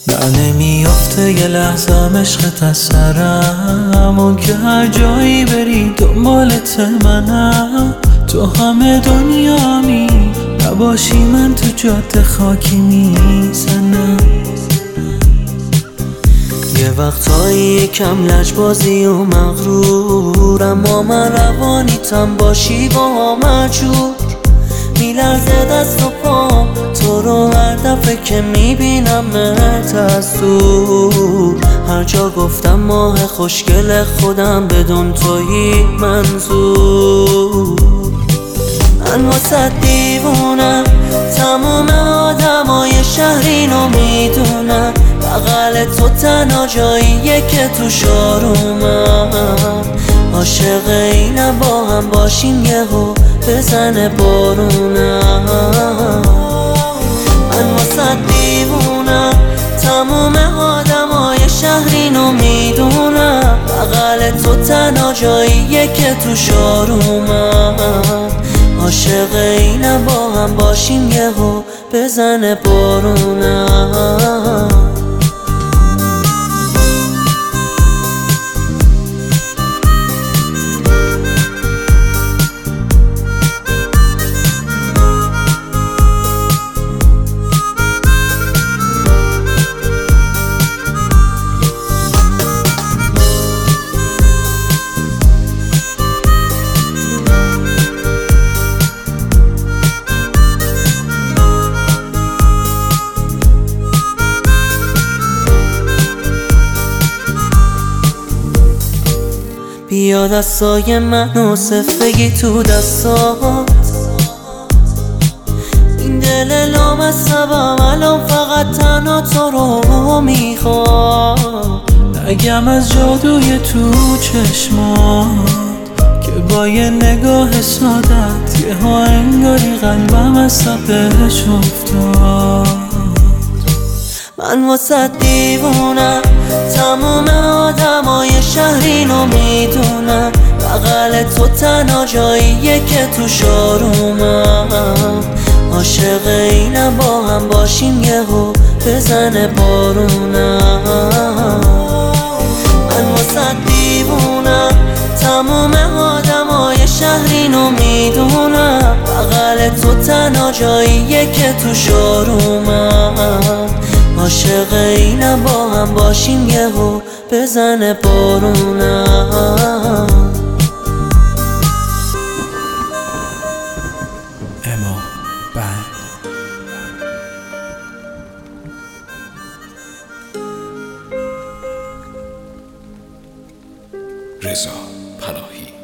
نه نمیافته یه لحظه عشقت از سرم، اون که هر جایی بری دنبالت منم. تو همه دنیامی نباشی من تو جاده خاکی میزنم. یه وقتایی یکم لجبازی و مغرورم، اما من روانیتم باشی با مجبور. میلرزه دست و پام تو رو هر دفعه که میبینمت از دور. هر جا گفتم ماه خوشگل خودم بدون تویی منظور. من واسه دیوونم، تموم آدمای شهر اینو میدونم. بغل تو تنها جاییه که تو شارومم. عاشق اینم با هم باشیم یهو بزنه بارونم. من واسه دیوونم، تموم آدمای شهر اینو میدونم. بغل تو تنها جاییه که تو شارومم. عاشق اینم با هم باشیم یهو بزنه بارونم. بیا دستای منو صفگی تو دستات. این دل لامصبم الان فقط تنها تو رو میخواد. نگم از جادوی تو چشمات که با یه نگاه سادت یه ها انگاری قلبم از تپش افتاد. من واسه دیوونم، تموم آدمای شهر اینو میدونم. بغل تو تنها جاییه که تو شارومم. عاشق اینم با هم باشیم یهو بزنه بارونم. من واسه دیوونم، تموم آدمای شهر اینو میدونم. بغل تو تنها جاییه که تو شارومم. عاشق اینم با هم باشیم یهو بزنه بارونم. اما بند رضا پناهی.